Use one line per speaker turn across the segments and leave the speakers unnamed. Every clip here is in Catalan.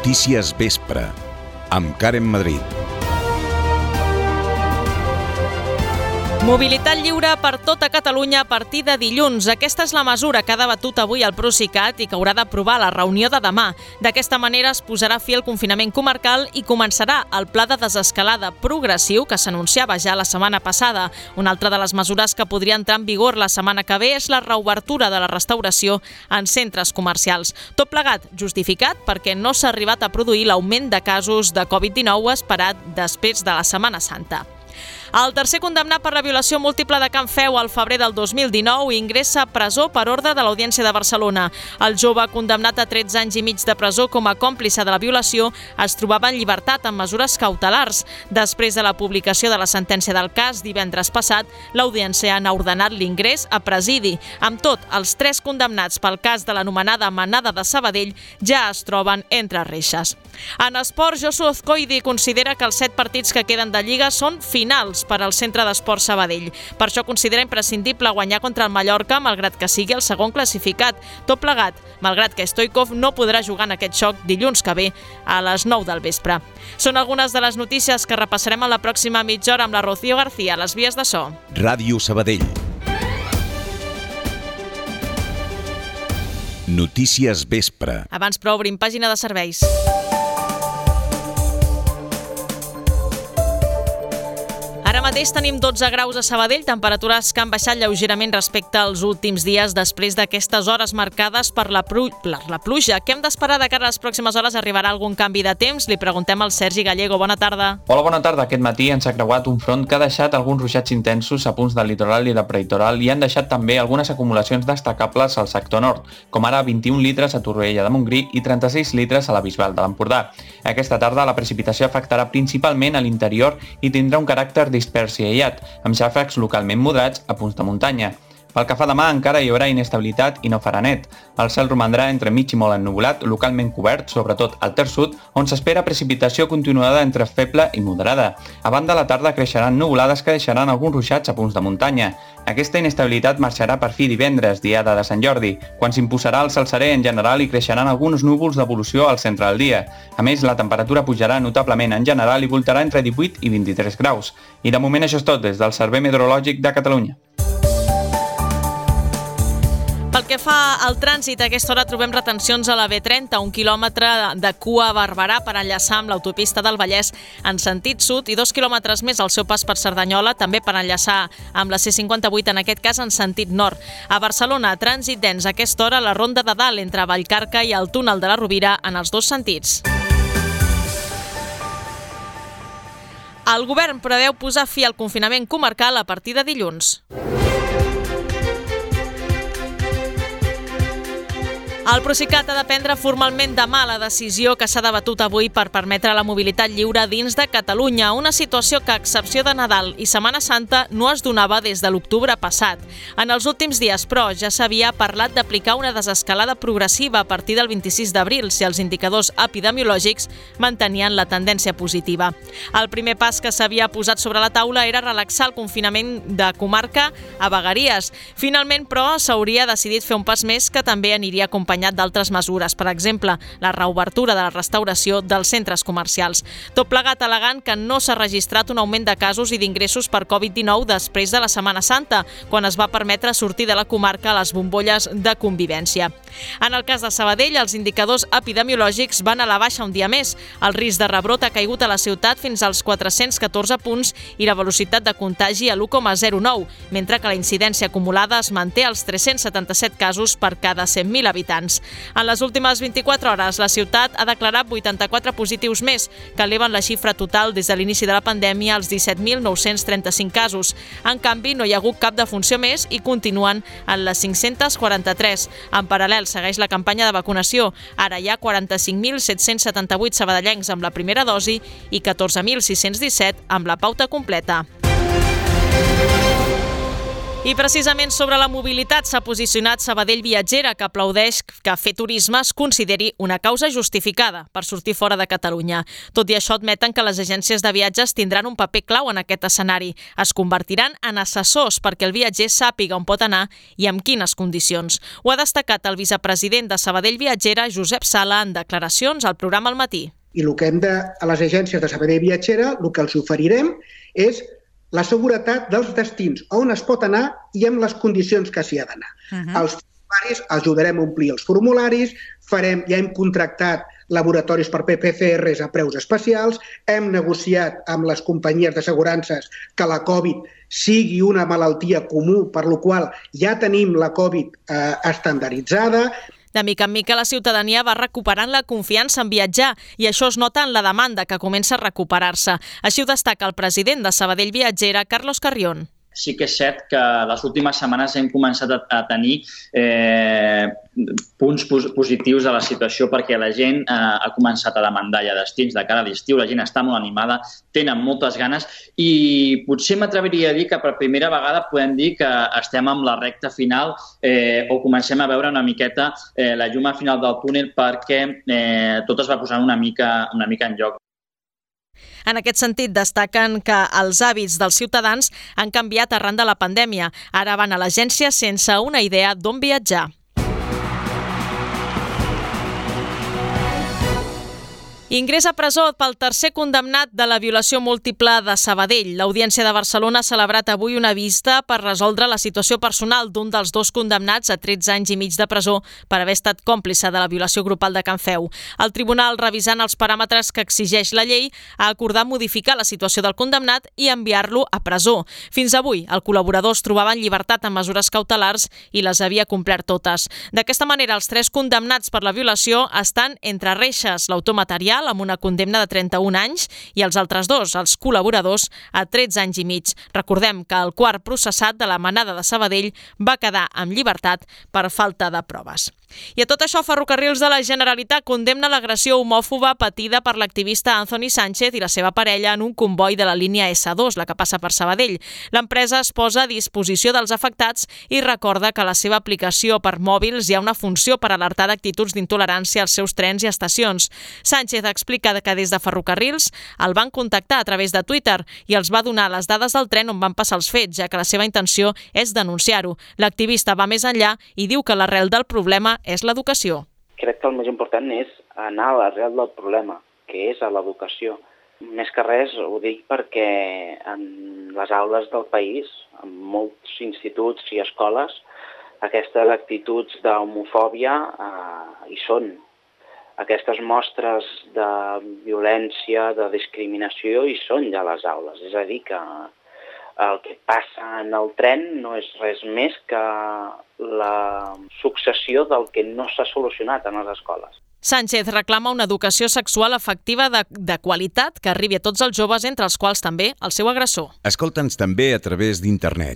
Notícies Vespre, amb Karen Madrid.
Mobilitat lliure per tota Catalunya a partir de dilluns. Aquesta és la mesura que ha debatut avui el Procicat i que haurà d'aprovar la reunió de demà. D'aquesta manera es posarà fi al confinament comarcal i començarà el pla de desescalada progressiu que s'anunciava ja la setmana passada. Una altra de les mesures que podria entrar en vigor la setmana que ve és la reobertura de la restauració en centres comercials. Tot plegat justificat perquè no s'ha arribat a produir l'augment de casos de Covid-19 esperat després de la Setmana Santa. El tercer condemnat per la violació múltiple de Can Feu al febrer del 2019 ingressa a presó per ordre de l'Audiència de Barcelona. El jove, condemnat a 13 anys i mig de presó com a còmplice de la violació, es trobava en llibertat amb mesures cautelars. Després de la publicació de la sentència del cas, divendres passat, l'Audiència ha ordenat l'ingrés a presidi. Amb tot, els 3 condemnats pel cas de l'anomenada Manada de Sabadell ja es troben entre reixes. En esport, Josu Azcoidi considera que els 7 partits que queden de Lliga són finals per al Centre d'Esport Sabadell. Per això considera imprescindible guanyar contra el Mallorca, malgrat que sigui el segon classificat. Tot plegat, malgrat que Stoikov no podrà jugar en aquest xoc dilluns que ve a les 9 del vespre. Són algunes de les notícies que repassarem en la pròxima mitja hora amb la Rocío García, a les vies de so.
Ràdio Sabadell. Notícies Vespre.
Abans però obrim pàgina de serveis. Ara mateix tenim 12 graus a Sabadell, temperatures que han baixat lleugerament respecte als últims dies després d'aquestes hores marcades per la pluja. Què hem d'esperar de cara a les pròximes hores? Arribarà algun canvi de temps? Li preguntem al Sergi Gallego. Bona tarda.
Hola, bona tarda. Aquest matí ens ha creuat un front que ha deixat alguns ruixats intensos a punts del litoral i de prelitoral i han deixat també algunes acumulacions destacables al sector nord, com ara 21 litres a Torroella de Montgrí i 36 litres a la Bisbal de l'Empordà. Aquesta tarda la precipitació afectarà principalment a l'interior i tindrà un caràcter dispers i aïllat, amb xàfecs localment moderats a punts de muntanya. Pel que fa demà encara hi haurà inestabilitat i no farà net. El cel romandrà entre mig i molt ennuvolat, localment cobert, sobretot al terç sud, on s'espera precipitació continuada entre feble i moderada. A banda, a la tarda creixeran nuvolades que deixaran alguns ruixats a punts de muntanya. Aquesta inestabilitat marxarà per fi divendres, diada de Sant Jordi, quan s'imposarà el cel serè en general i creixeran alguns núvols d'evolució al centre del dia. A més, la temperatura pujarà notablement en general i voltarà entre 18 i 23 graus. I de moment això és tot des del Servei Meteorològic de Catalunya.
Pel que fa al trànsit, a aquesta hora trobem retencions a la B30, 1 quilòmetre de cua a Barberà per enllaçar amb l'autopista del Vallès en sentit sud i 2 quilòmetres més al seu pas per Cerdanyola, també per enllaçar amb la C58, en aquest cas en sentit nord. A Barcelona, trànsit dens a aquesta hora a la Ronda de Dalt entre Vallcarca i el túnel de la Rovira en els dos sentits. El govern preveu posar fi al confinament comarcal a partir de dilluns. El Procicat ha de prendre formalment demà la decisió que s'ha debatut avui per permetre la mobilitat lliure dins de Catalunya, una situació que, a excepció de Nadal i Setmana Santa, no es donava des de l'octubre passat. En els últims dies, però, ja s'havia parlat d'aplicar una desescalada progressiva a partir del 26 d'abril si els indicadors epidemiològics mantenien la tendència positiva. El primer pas que s'havia posat sobre la taula era relaxar el confinament de comarca a vegueries. Finalment, però, s'hauria decidit fer un pas més que també aniria acompanyat d'altres mesures, per exemple, la reobertura de la restauració dels centres comercials. Tot plegat al·legant que no s'ha registrat un augment de casos i d'ingressos per Covid-19 després de la Setmana Santa, quan es va permetre sortir de la comarca a les bombolles de convivència. En el cas de Sabadell, els indicadors epidemiològics van a la baixa un dia més. El risc de rebrot ha caigut a la ciutat fins als 414 punts i la velocitat de contagi a l'1,09, mentre que la incidència acumulada es manté als 377 casos per cada 100.000 habitants. En les últimes 24 hores, la ciutat ha declarat 84 positius més, que eleven la xifra total des de l'inici de la pandèmia als 17.935 casos. En canvi, no hi ha hagut cap defunció més i continuen en les 543. En paral·lel, segueix la campanya de vacunació. Ara hi ha 45.778 sabadellencs amb la primera dosi i 14.617 amb la pauta completa. I precisament sobre la mobilitat s'ha posicionat Sabadell Viatgera, que aplaudeix que fer turisme es consideri una causa justificada per sortir fora de Catalunya. Tot i això, admeten que les agències de viatges tindran un paper clau en aquest escenari. Es convertiran en assessors perquè el viatger sàpiga on pot anar i amb quines condicions. Ho ha destacat el vicepresident de Sabadell Viatgera, Josep Sala, en declaracions al programa Al Matí.
I el que a les agències de Sabadell Viatgera, el que els oferirem és la seguretat dels destins on es pot anar i amb les condicions que s'hi ha d'anar. Els formularis, ajudarem a omplir els formularis, ja hem contractat laboratoris per PCRs a preus especials, hem negociat amb les companyies d'assegurances que la Covid sigui una malaltia comú, per la qual ja tenim la Covid estandarditzada.
De mica en mica la ciutadania va recuperant la confiança en viatjar i això es nota en la demanda que comença a recuperar-se. Així ho destaca el president de Sabadell Viatgera, Carlos Carrión.
Sí que és cert que les últimes setmanes hem començat a tenir punts positius de la situació perquè la gent ha començat a demandar ja destins de cara a l'estiu, la gent està molt animada, tenen moltes ganes i potser m'atreviria a dir que per primera vegada podem dir que estem amb la recta final o comencem a veure una miqueta la llum al final del túnel perquè tot es va posant una mica en lloc.
En aquest sentit, destaquen que els hàbits dels ciutadans han canviat arran de la pandèmia. Ara van a l'agència sense una idea d'on viatjar. Ingrés a presó pel tercer condemnat de la violació múltiple de Sabadell. L'Audiència de Barcelona ha celebrat avui una vista per resoldre la situació personal d'un dels dos condemnats a 13 anys i mig de presó per haver estat còmplice de la violació grupal de Can Feu. El tribunal, revisant els paràmetres que exigeix la llei, ha acordat modificar la situació del condemnat i enviar-lo a presó. Fins avui, el col·laborador es trobava en llibertat amb mesures cautelars i les havia complert totes. D'aquesta manera, els 3 condemnats per la violació estan entre reixes, l'autor material, amb una condemna de 31 anys, i els altres 2, els col·laboradors, a 13 anys i mig. Recordem que el quart processat de la manada de Sabadell va quedar amb llibertat per falta de proves. I a tot això, Ferrocarrils de la Generalitat condemna l'agressió homòfoba patida per l'activista Anthony Sánchez i la seva parella en un comboi de la línia S2, la que passa per Sabadell. L'empresa es posa a disposició dels afectats i recorda que a la seva aplicació per mòbils hi ha una funció per alertar d'actituds d'intolerància als seus trens i estacions. Sánchez explica que des de Ferrocarrils el van contactar a través de Twitter i els va donar les dades del tren on van passar els fets, ja que la seva intenció és denunciar-ho. L'activista va més enllà i diu que l'arrel del problema és l'educació.
Crec que el més important és anar a l'arrel del problema, que és a l'educació. Més que res ho dic perquè en les aules del país, en molts instituts i escoles, aquestes actituds d'homofòbia hi són. Aquestes mostres de violència, de discriminació hi són ja a les aules. És a dir, que el que passa en el tren no és res més que la successió del que no s'ha solucionat en les escoles.
Sánchez reclama una educació sexual efectiva de qualitat que arribi a tots els joves, entre els quals també el seu agressor.
Escolta'ns també a través d'internet.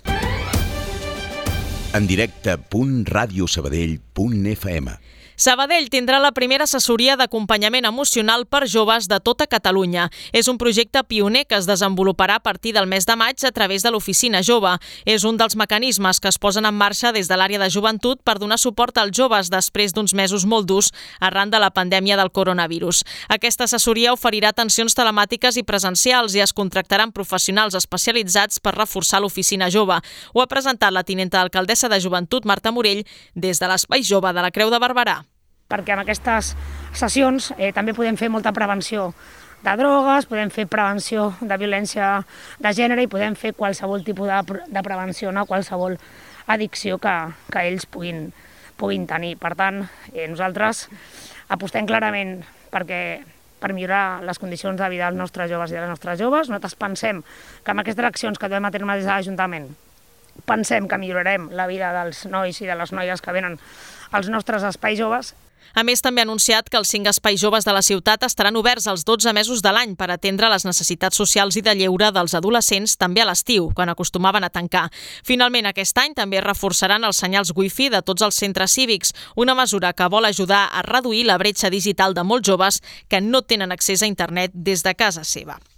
En directe.radiosabadell.fm.
Sabadell tindrà la primera assessoria d'acompanyament emocional per joves de tota Catalunya. És un projecte pioner que es desenvoluparà a partir del mes de maig a través de l'Oficina Jove. És un dels mecanismes que es posen en marxa des de l'àrea de joventut per donar suport als joves després d'uns mesos molt durs arran de la pandèmia del coronavirus. Aquesta assessoria oferirà atencions telemàtiques i presencials i es contractaran professionals especialitzats per reforçar l'Oficina Jove. Ho ha presentat la tinenta d'alcaldessa de Joventut, Marta Morell, des de l'Espai Jove de la Creu de Barberà.
Perquè en aquestes sessions també podem fer molta prevenció de drogues, podem fer prevenció de violència de gènere i podem fer qualsevol tipus de prevenció, qualsevol addicció que ells puguin tenir. Per tant, nosaltres apostem clarament per millorar les condicions de vida dels nostres joves i de les nostres joves. Nosaltres pensem que amb aquestes accions que duem a terme des de l'Ajuntament pensem que millorarem la vida dels nois i de les noies que venen als nostres espais joves.
A més, també ha anunciat que els 5 espais joves de la ciutat estaran oberts els 12 mesos de l'any per atendre les necessitats socials i de lleure dels adolescents també a l'estiu, quan acostumaven a tancar. Finalment, aquest any també reforçaran els senyals Wi-Fi de tots els centres cívics, una mesura que vol ajudar a reduir la bretxa digital de molts joves que no tenen accés a internet des de casa seva.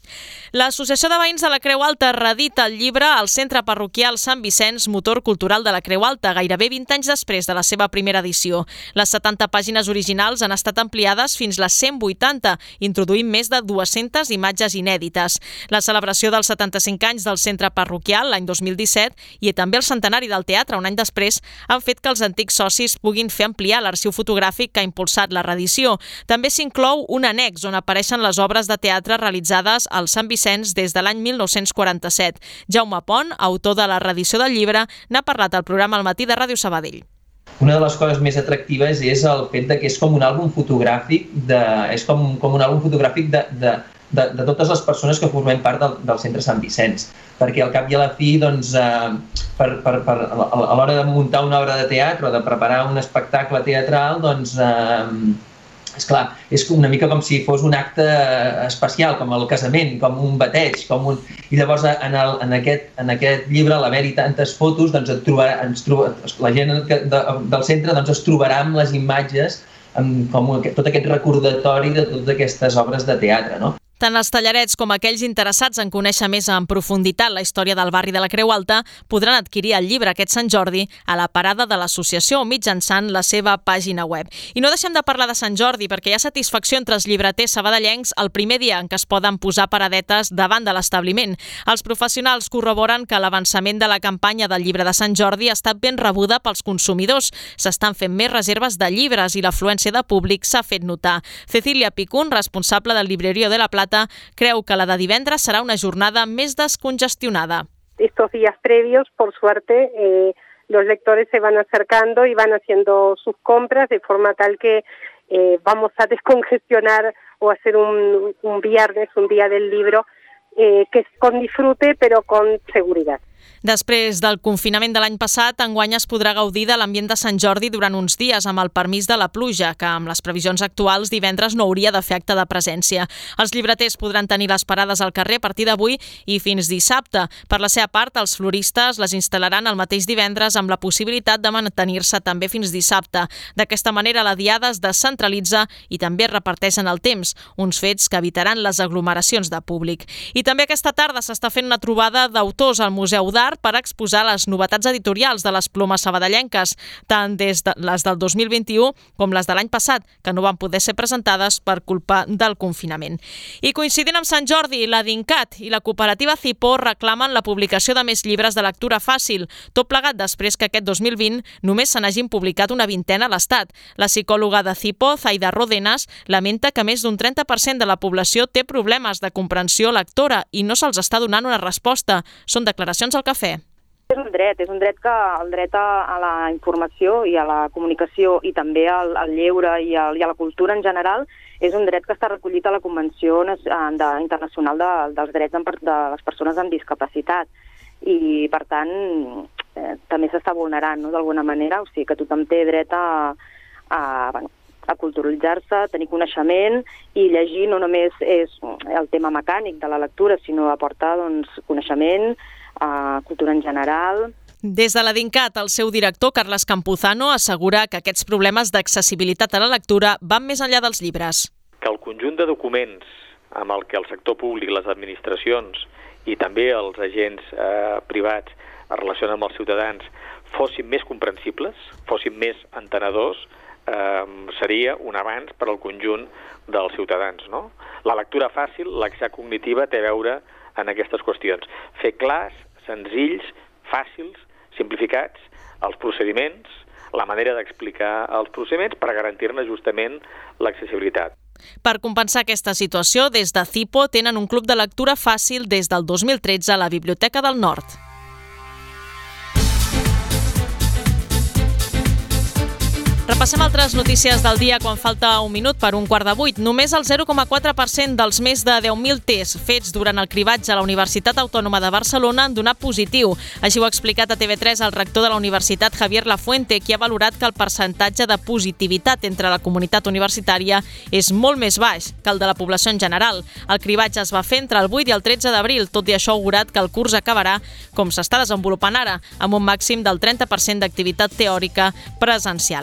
L'Associació de Veïns de la Creu Alta reedita el llibre al Centre Parroquial Sant Vicenç, motor cultural de la Creu Alta, gairebé 20 anys després de la seva primera edició. Les 70 pàgines originals han estat ampliades fins les 180, introduint més de 200 imatges inèdites. La celebració dels 75 anys del Centre Parroquial l'any 2017 i també el centenari del teatre un any després han fet que els antics socis puguin fer ampliar l'arxiu fotogràfic que ha impulsat la reedició. També s'inclou un annex on apareixen les obres de teatre realitzades al Sant Vicenç des de l'any 1947. Jaume Pont, autor de la reedició del llibre, n'ha parlat al programa Al matí de Ràdio Sabadell.
Una de les coses més atractives és el fet que és com un àlbum fotogràfic de totes les persones que formem part del Centre Sant Vicenç, perquè al cap i a la fi, doncs, a l'hora de muntar una obra de teatre o de preparar un espectacle teatral, doncs, esclar, és una mica com si fos un acte especial, com el casament, com un bateig, i llavors en aquest llibre, a l'haver-hi tantes fotos, doncs la gent del centre doncs, es trobarà amb les imatges, com tot aquest recordatori de totes aquestes obres de teatre, no?
Tant els tallarets com aquells interessats en conèixer més en profunditat la història del barri de la Creu Alta podran adquirir el llibre aquest Sant Jordi a la parada de l'associació mitjançant la seva pàgina web. I no deixem de parlar de Sant Jordi perquè hi ha satisfacció entre els llibreters sabadellencs el primer dia en què es poden posar paradetes davant de l'establiment. Els professionals corroboren que l'avançament de la campanya del llibre de Sant Jordi ha estat ben rebuda pels consumidors. S'estan fent més reserves de llibres i l'afluència de públic s'ha fet notar. Cecília Picún, responsable del Librerío de la Plata, creu que la de divendres serà una jornada més descongestionada.
Estos días previos, por suerte, los lectores se van acercando y van haciendo sus compras de forma tal que vamos a descongestionar o hacer un viernes, un día del libro, que es con disfrute pero con seguridad.
Després del confinament de l'any passat, enguany es podrà gaudir de l'ambient de Sant Jordi durant uns dies amb el permís de la pluja, que amb les previsions actuals divendres no hauria de fer acte de presència. Els llibreters podran tenir les parades al carrer a partir d'avui i fins dissabte. Per la seva part, els floristes les instal·laran el mateix divendres amb la possibilitat de mantenir-se també fins dissabte. D'aquesta manera, la diada es descentralitza i també es reparteix en el temps, uns fets que evitaran les aglomeracions de públic. I també aquesta tarda s'està fent una trobada d'autors al Museu d'Art per exposar les novetats editorials de les plomes sabadellenques, tant des de les del 2021 com les de l'any passat, que no van poder ser presentades per culpa del confinament. I coincidint amb Sant Jordi, la DINCAT i la cooperativa Cipo reclamen la publicació de més llibres de lectura fàcil, tot plegat després que aquest 2020 només se n'hagin publicat una vintena a l'Estat. La psicòloga de Cipo, Zaida Rodenas, lamenta que més d'un 30% de la població té problemes de comprensió lectora i no se'ls està donant una resposta. Són declaracions al Cafè.
És un dret que el dret a la informació i a la comunicació i també al lleure i a la cultura en general és un dret que està recollit a la Convenció Internacional dels Drets de les Persones amb Discapacitat i, per tant, també s'està vulnerant, no?, d'alguna manera, o sigui que tothom té dret a culturalitzar-se, a tenir coneixement i llegir no només és el tema mecànic de la lectura, sinó aportar coneixement, cultura en general.
Des de la DINCAT, el seu director, Carles Campuzano, assegura que aquests problemes d'accessibilitat a la lectura van més enllà dels llibres.
Que el conjunt de documents amb el que el sector públic, les administracions i també els agents privats es relacionen amb els ciutadans fossin més comprensibles, fossin més entenedors, seria un avanç per al conjunt dels ciutadans, no? La lectura fàcil, l'accés cognitiva, té a veure en aquestes qüestions. Fer clars, senzills, fàcils, simplificats, els procediments, la manera d'explicar els procediments per garantir-ne justament l'accessibilitat.
Per compensar aquesta situació, des de Cipo tenen un club de lectura fàcil des del 2013 a la Biblioteca del Nord. Repassem altres notícies del dia quan falta un minut per 7:15. Només el 0,4% dels més de 10.000 tests fets durant el cribatge a la Universitat Autònoma de Barcelona han donat positiu. Així ho ha explicat a TV3 el rector de la Universitat, Javier Lafuente, qui ha valorat que el percentatge de positivitat entre la comunitat universitària és molt més baix que el de la població en general. El cribatge es va fer entre el 8 i el 13 d'abril, tot i això ha augurat que el curs acabarà com s'està desenvolupant ara, amb un màxim del 30% d'activitat teòrica presencial.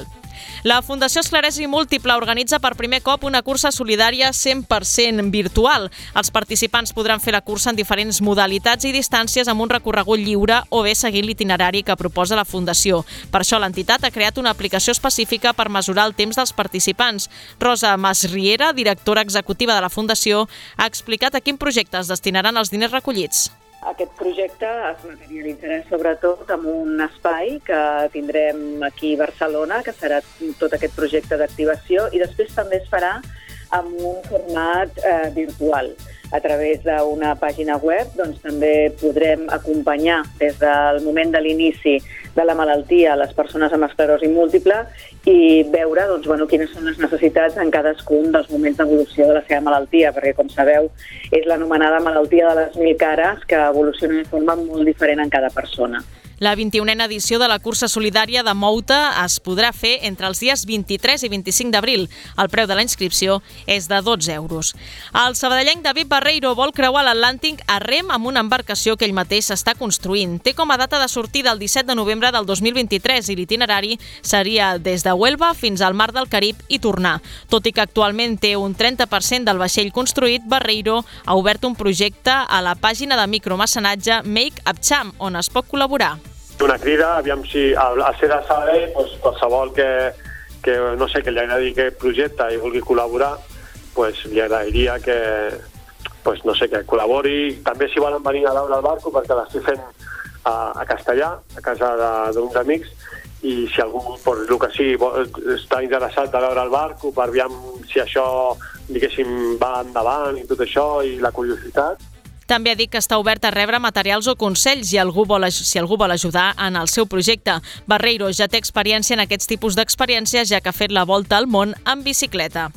La Fundació Esclerosi Múltiple organitza per primer cop una cursa solidària 100% virtual. Els participants podran fer la cursa en diferents modalitats i distàncies amb un recorregut lliure o bé seguint l'itinerari que proposa la Fundació. Per això l'entitat ha creat una aplicació específica per mesurar el temps dels participants. Rosa Masriera, directora executiva de la Fundació, ha explicat a quin projecte es destinaran els diners recollits.
Aquest projecte es materialitzarà sobretot en un espai que tindrem aquí a Barcelona, que serà tot aquest projecte d'activació, i després també es farà amb un format virtual. A través d'una pàgina web també podrem acompanyar des del moment de l'inici de la malaltia a les persones amb esclerosi múltiple i veure quines són les necessitats en cadascun dels moments d'evolució de la seva malaltia, perquè, com sabeu, és l'anomenada malaltia de les 1000 cares, que evoluciona de forma molt diferent en cada persona.
La 21a edició de la cursa solidària de Mouta es podrà fer entre els dies 23 i 25 d'abril. El preu de la inscripció és de 12 euros. El sabadellenc David Barreiro vol creuar l'Atlàntic a rem amb una embarcació que ell mateix està construint. Té com a data de sortida el 17 de novembre del 2023 i l'itinerari seria des de Huelva fins al Mar del Carib i tornar. Tot i que actualment té un 30% del vaixell construït, Barreiro ha obert un projecte a la pàgina de micromecenatge Make Up Champ, on es pot col·laborar.
Una crida, aviam si al ser de Sabadell, qualsevol que no sé, que li agradi aquest projecte i vulgui col·laborar, li agradaria que col·labori. També si volen venir a veure el barco, perquè l'estic fent a Castellà, a casa d'uns amics, i si algú, el que sigui, està interessat a veure el barco, per aviam si això, diguéssim, va endavant i tot això, i la curiositat.
També ha dit que està obert a rebre materials o consells si algú vol ajudar en el seu projecte. Barreiro ja té experiència en aquests tipus d'experiències, ja que ha fet la volta al món en bicicleta.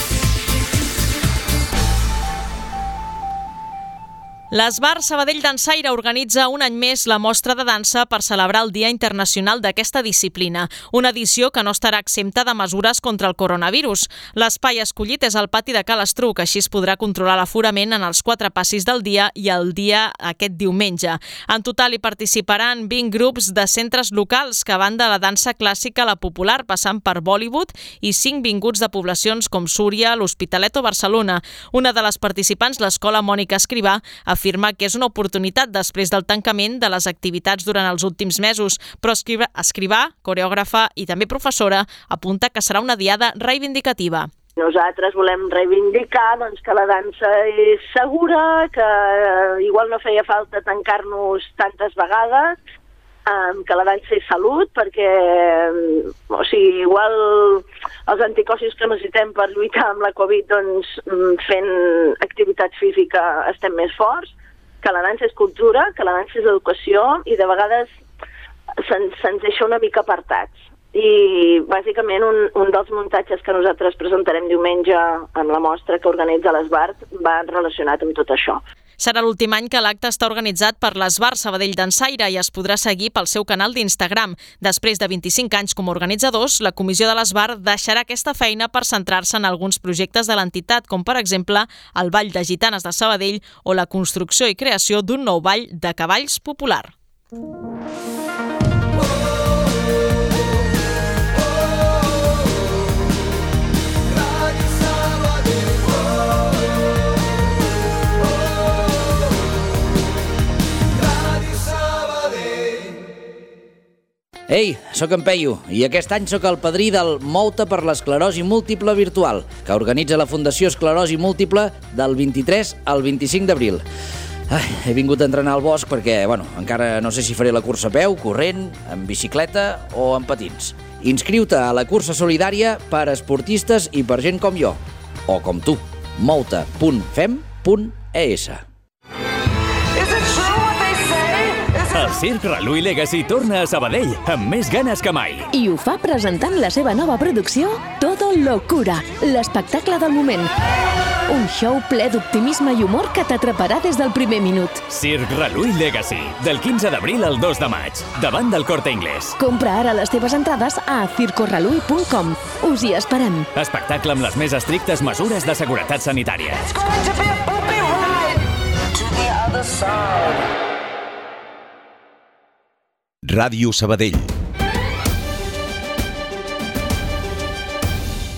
L'Esbar Sabadell Dansaire organitza un any més la mostra de dansa per celebrar el Dia Internacional d'aquesta disciplina, una edició que no estarà exempta de mesures contra el coronavirus. L'espai escollit és el pati de Ca l'Estruc, així es podrà controlar l'aforament en els 4 passis del dia i el dia aquest diumenge. En total hi participaran 20 grups de centres locals que van de la dansa clàssica a la popular, passant per Bollywood, i 5 vinguts de poblacions com Súria, l'Hospitalet o Barcelona. Una de les participants, l'escola Mònica Escrivà, afirma que és una oportunitat després del tancament de les activitats durant els últims mesos, però Escrivà, coreògrafa i també professora, apunta que serà una diada reivindicativa.
Nosaltres volem reivindicar que la dansa és segura, que igual no feia falta tancar-nos tantes vegades, que la dansa és salut, perquè igual els anticossos que necessitem per lluitar amb la Covid, fent activitat física estem més forts, que la dansa és cultura, que la dansa és educació, i de vegades se'ns deixa una mica apartats. I bàsicament un dels muntatges que nosaltres presentarem diumenge amb la mostra que organitza l'Esbar va relacionat amb tot això.
Serà l'últim any que l'acte està organitzat per l'Esbar Sabadell Dansaire i es podrà seguir pel seu canal d'Instagram. Després de 25 anys com a organitzadors, la comissió de l'Esbar deixarà aquesta feina per centrar-se en alguns projectes de l'entitat, com per exemple el Ball de Gitanes de Sabadell o la construcció i creació d'un nou ball de cavalls popular.
Ei, sóc en Peyu i aquest any sóc el padrí del Mouta per l'Esclerosi Múltiple Virtual, que organitza la Fundació Esclerosi Múltiple del 23 al 25 d'abril. He vingut a entrenar al bosc perquè, encara no sé si faré la cursa a peu, corrent, en bicicleta o en patins. Inscriu-te a la cursa solidària per a esportistes i per gent com jo, o com tu, mouta.fem.es.
El Circ Reluí Legacy torna a Sabadell amb més ganes que mai.
I ho fa presentant la seva nova producció Todo Locura, l'espectacle del moment. Un show ple d'optimisme i humor que t'atraparà des del primer minut.
Circ Reluí Legacy, del 15 d'abril al 2 de maig, davant del Corte Inglés.
Compra ara les teves entrades a circorreluí.com. Us hi esperem.
Espectacle amb les més estrictes mesures de seguretat sanitària. It's going to be a bumpy ride to the other side.
Ràdio Sabadell.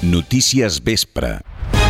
Notícies Vespre.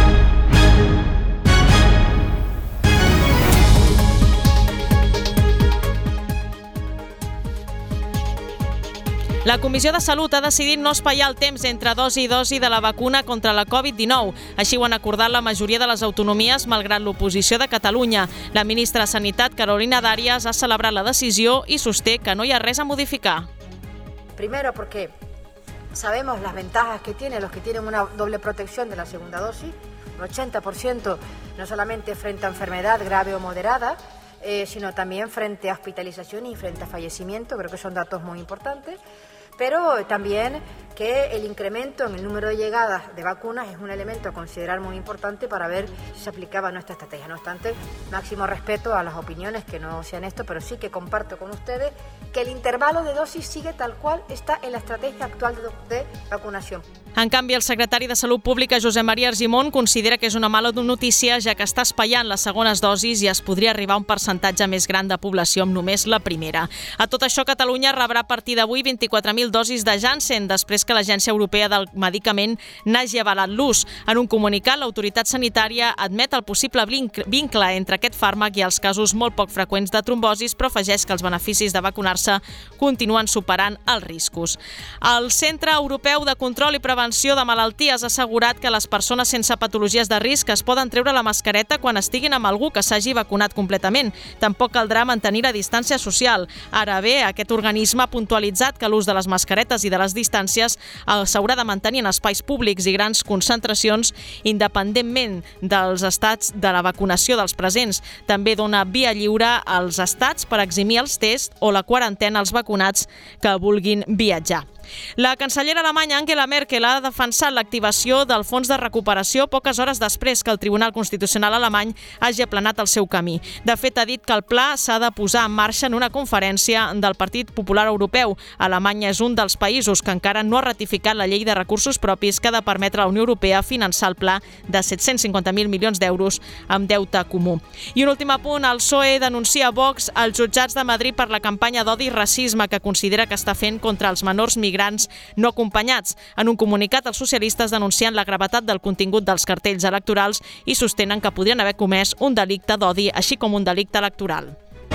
La Comissió de Salut ha decidit no espaiar el temps entre dosi i dosi de la vacuna contra la Covid-19. Així ho han acordat la majoria de les autonomies, malgrat l'oposició de Catalunya. La ministra de Sanitat, Carolina Darias, ha celebrat la decisió i sosté que no hi ha res a modificar.
Primero porque sabemos las ventajas que tienen los que tienen una doble protección de la segunda dosis, un 80% no solamente frente a enfermedad grave o moderada, sino también frente a hospitalización y frente a fallecimiento. Creo que son datos muy importantes. Pero también que el incremento en el número de llegadas de vacunas es un elemento a considerar muy importante para ver si se aplicaba nuestra estrategia. No obstante, máximo respeto a las opiniones que no sean esto, pero sí que comparto con ustedes que el intervalo de dosis sigue tal cual está en la estrategia actual de vacunación.
En canvi, el secretari de Salut Pública, Josep Maria Argimon, considera que és una mala notícia, ja que està espaiant les segones dosis i es podria arribar a un percentatge més gran de població amb només la primera. A tot això, Catalunya rebrà a partir d'avui 24.000 dosis de Janssen, després que l'Agència Europea del Medicament n'hagi avalat l'ús. En un comunicat, l'autoritat sanitària admet el possible vincle entre aquest fàrmac i els casos molt poc freqüents de trombosis, però afegeix que els beneficis de vacunar-se continuen superant els riscos. El Centre Europeu de Control i Prevenció de Malalties ha assegurat que les persones sense patologies de risc es poden treure la mascareta quan estiguin amb algú que s'hagi vacunat completament. Tampoc caldrà mantenir la distància social. Ara bé, aquest organisme ha puntualitzat que l'ús de les mascaretes i de les distàncies s'haurà de mantenir en espais públics i grans concentracions, independentment dels estats de la vacunació dels presents. També dona via lliure als estats per eximir els tests o la quarantena als vacunats que vulguin viatjar. La cancellera alemanya Angela Merkel ha defensat l'activació del fons de recuperació poques hores després que el Tribunal Constitucional alemany hagi aplanat el seu camí. De fet, ha dit que el pla s'ha de posar en marxa en una conferència del Partit Popular Europeu. Alemanya és un dels països que encara no ha ratificat la llei de recursos propis que ha de permetre a la Unió Europea finançar el pla de 750.000 milions d'euros amb deute comú. I un últim apunt, el PSOE denuncia Vox als jutjats de Madrid per la campanya d'odi i racisme que considera que està fent contra els menors migrants no acompanyats. En un comunicat, els socialistes denuncien la gravetat del contingut dels cartells electorals i sostenen que podrien haver comès un delicte d'odi, així com un delicte electoral.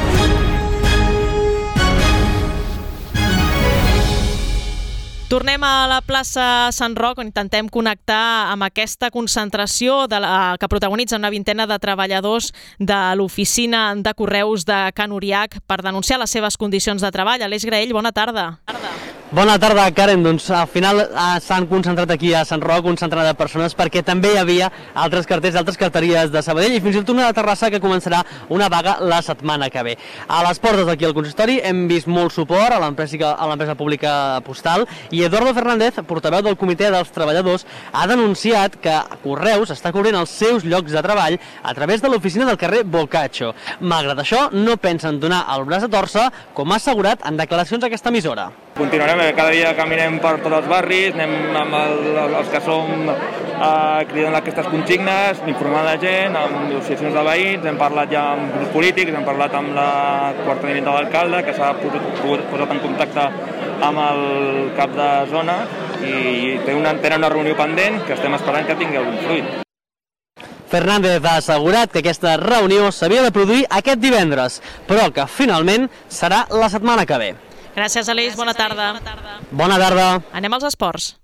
Tornem a la plaça Sant Roc, on intentem connectar amb aquesta concentració que protagonitza una vintena de treballadors de l'oficina de correus de Can Uriac per denunciar les seves condicions de treball. Aleix Graell, bona tarda.
Bona tarda, Karen. Doncs al final s'han concentrat aquí a Sant Roc un centenar de persones perquè també hi havia altres cartells d'altres carteries de Sabadell i fins i tot una de Terrassa que començarà una vaga la setmana que ve. A les portes d'aquí al consistori hem vist molt suport a l'empresa pública postal i Eduardo Fernández, portaveu del comitè dels treballadors, ha denunciat que Correus està cobrint els seus llocs de treball a través de l'oficina del carrer Boccaccio. Malgrat això, no pensen donar el braç a torça, com ha assegurat en declaracions a aquesta emissora.
Continuarem, cada dia caminem per tots els barris, anem amb els que som cridant aquestes consignes, informant la gent, amb associacions de veïns, hem parlat ja amb grups polítics, hem parlat amb la quarta tinent de l'alcalde, que s'ha posat en contacte amb el cap de zona i tenen una reunió pendent que estem esperant que tingui algun fruit.
Fernández ha assegurat que aquesta reunió s'havia de produir aquest divendres, però que finalment serà la setmana que ve.
Gràcies, Aleix. Bona tarda.
Bona tarda.
Anem als esports.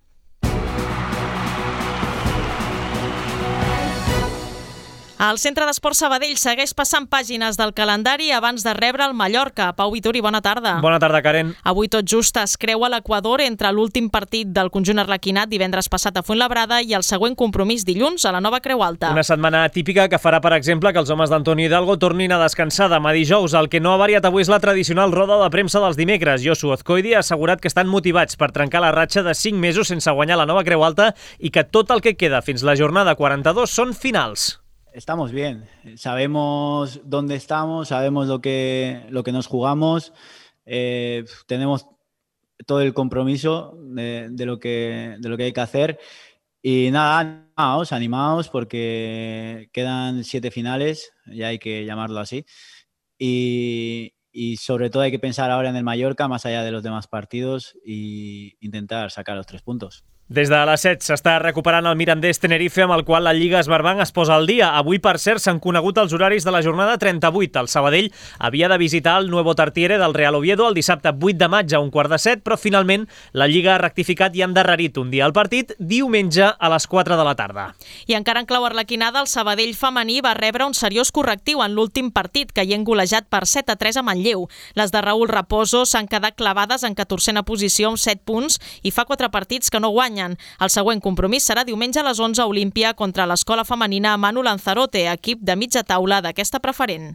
El Centre d'Esport Sabadell segueix passant pàgines del calendari abans de rebre el Mallorca. Pau Vituri, bona tarda.
Bona tarda, Karen.
Avui tot just es creua l'Equador entre l'últim partit del conjunt arlequinat divendres passat a Fuenlabrada i el següent compromís dilluns a la Nova Creu Alta.
Una setmana típica que farà, per exemple, que els homes d'Antoni Hidalgo tornin a descansar demà dijous. El que no ha variat avui és la tradicional roda de premsa dels dimecres. Josu Azcoidi ha assegurat que estan motivats per trencar la ratxa de 5 mesos sense guanyar la Nova Creu Alta i que tot el que queda fins la jornada 42 són finals.
Estamos bien, sabemos dónde estamos, sabemos lo que nos jugamos, tenemos todo el compromiso de lo que hay que hacer y nada, animados porque quedan 7 finales, ya hay que llamarlo así, y sobre todo hay que pensar ahora en el Mallorca más allá de los demás partidos e intentar sacar los 3 puntos.
Des de les 7 s'està recuperant el Mirandés Tenerife, amb el qual la Lliga Sberbank es posa al dia. Avui, per cert, s'han conegut els horaris de la jornada 38. El Sabadell havia de visitar el Nuevo Tartiere del Real Oviedo el dissabte 8 de maig a un quart de 7, però finalment la Lliga ha rectificat i ha endarrerit un dia el partit, diumenge a les 4 de la tarda.
I encara en clau arlequinada, el Sabadell femení va rebre un seriós correctiu en l'últim partit, caient golejat per 7-3 a Manlleu. Les de Raúl Raposo s'han quedat clavades en 14a posició amb 7 punts i fa 4 partits que no guanyen. El següent compromís serà diumenge a les 11 a Olímpia contra l'escola femenina Manu Lanzarote, equip de mitja taula d'aquesta preferent.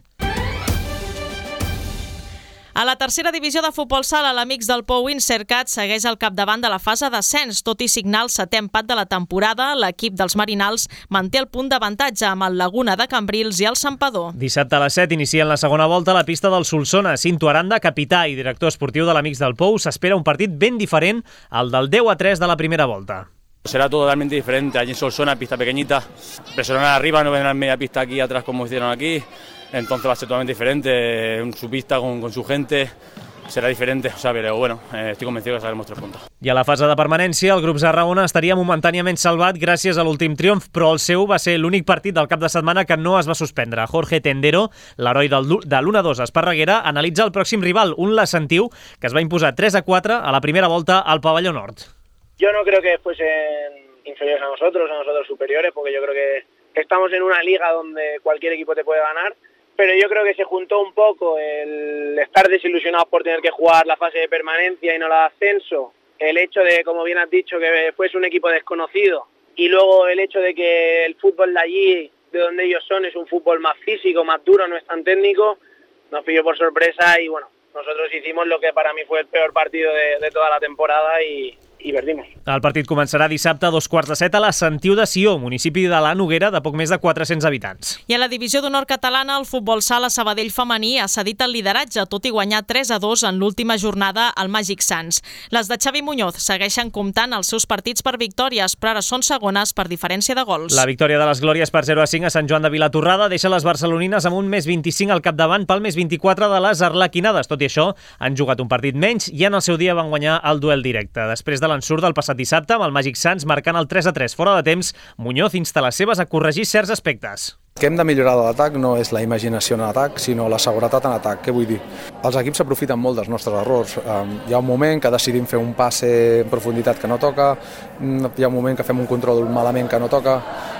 A la tercera divisió de futbol sala, l'Amics del Pou Insercat segueix al capdavant de la fase d'ascens. Tot i signar el 7è empat de la temporada, l'equip dels Marinals manté el punt d'avantatge amb el Laguna de Cambrils i el Santpedor.
Dissabte a les 7 inicien la segona volta a la pista del Solsona. Cinto Aranda, capità i director esportiu de l'Amics del Pou, s'espera un partit ben diferent al del 10-3 de la primera volta.
Será todo totalmente diferente. Allí en Solsona, pista pequeñita, presionar arriba, no ven a media pista aquí atrás como hicieron aquí. Entonces va a ser totalmente diferente, su pista con su gente, serà diferente, pero bueno, estoy convencido que sacaremos 3 puntos.
I a la fase de permanència, el grup Tarragona estaria momentàniament salvat gràcies a l'últim triomf, però el seu va ser l'únic partit del cap de setmana que no es va suspendre. Jorge Tendero, l'heroi de l'1-2 a Esparreguera, analitza el pròxim rival, un Sentiu, que es va imposar 3-4 a la primera volta al pavelló nord.
Yo no creo que fuesen inferiores a nosotros superiores, porque yo creo que estamos en una liga donde cualquier equipo te puede ganar. Pero yo creo que se juntó un poco el estar desilusionados por tener que jugar la fase de permanencia y no la de ascenso, el hecho de, como bien has dicho, que fuese un equipo desconocido, y luego el hecho de que el fútbol de allí, de donde ellos son, es un fútbol más físico, más duro, no es tan técnico, nos pilló por sorpresa y bueno, nosotros hicimos lo que para mí fue el peor partido de toda la temporada y perdimos.
El partit començarà dissabte a 2:45 a la Sentiu de Sió, municipi de la Noguera de poc més de 400 habitants.
I a la divisió d'honor catalana, el futbol sala Sabadell femení ha cedit el lideratge, tot i guanyar 3-2 en l'última jornada al Màgic Sants. Les de Xavi Muñoz segueixen comptant els seus partits per victòries, però ara són segones per diferència de gols.
La victòria de les Glòries per 0-5 a Sant Joan de Vilatorrada deixa les barcelonines amb un més 25 al capdavant pel més 24 de les arlequinades. Tot i això, han jugat un partit menys i en el seu dia van guanyar el duel directe. Després de l'ensurt del passat dissabte, amb el Màgic Sants marcant el 3-3 fora de temps, Muñoz insta les seves a corregir certs aspectes.
El que hem de millorar de l'atac no és la imaginació en l'atac, sinó la seguretat en l'atac. Què vull dir? Els equips s'aprofiten molt dels nostres errors. Hi ha un moment que decidim fer un passe en profunditat que no toca, hi ha un moment que fem un control malament que no toca.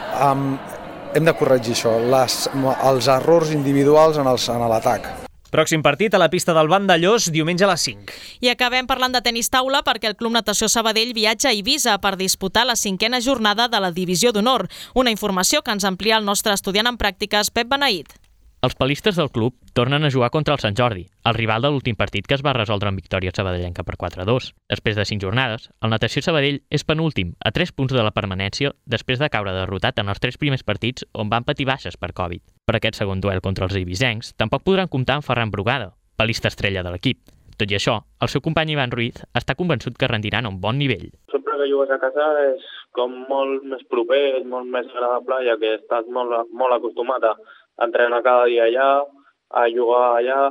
Hem de corregir això, els errors individuals en l'atac.
Pròxim partit a la pista del Vandellós, diumenge a les 5.
I acabem parlant de tenis taula perquè el Club Natació Sabadell viatja a Eivissa per disputar la 5a jornada de la Divisió d'Honor. Una informació que ens amplia el nostre estudiant en pràctiques, Pep Beneït.
Els palistes del club tornen a jugar contra el Sant Jordi, el rival de l'últim partit que es va resoldre amb victòria sabadellenca per 4-2. Després de 5 jornades, el Natació Sabadell és penúltim, a 3 punts de la permanència, després de caure derrotat en els 3 primers partits on van patir baixes per Covid. Per aquest segon duel contra els eivissencs, tampoc podran comptar amb Ferran Brugada, palista estrella de l'equip. Tot i això, el seu company Ivan Ruiz està convençut que rendiran a un bon nivell.
Sempre que jugues a casa és com molt més proper, és molt més agradable, ja que estàs molt acostumat a entrenar cada dia allà, a jugar allà.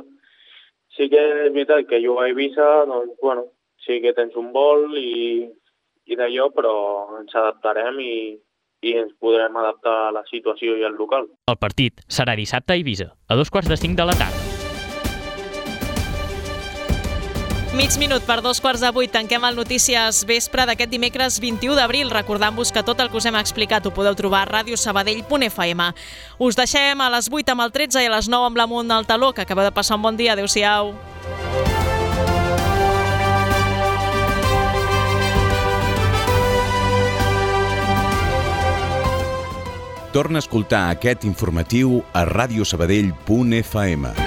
Sí que és veritat que jugar a Eivissa, doncs, bueno, sí que tens un vol i d'allò, però ens adaptarem i ens podrem adaptar a la situació i al local.
El partit serà dissabte a Eivissa, a 5:45 de la tarda.
Mig minut per 7:45. Tanquem el Notícies Vespre d'aquest dimecres 21 d'abril. Recordant-vos que tot el que us hem explicat ho podeu trobar a radiosabadell.fm. Us deixem a les 8 amb el 13 i a les 9 amb l'Amunt al Taló. Que acabeu de passar un bon dia. Adéu-siau.
Torna a escoltar aquest informatiu a radiosabadell.fm.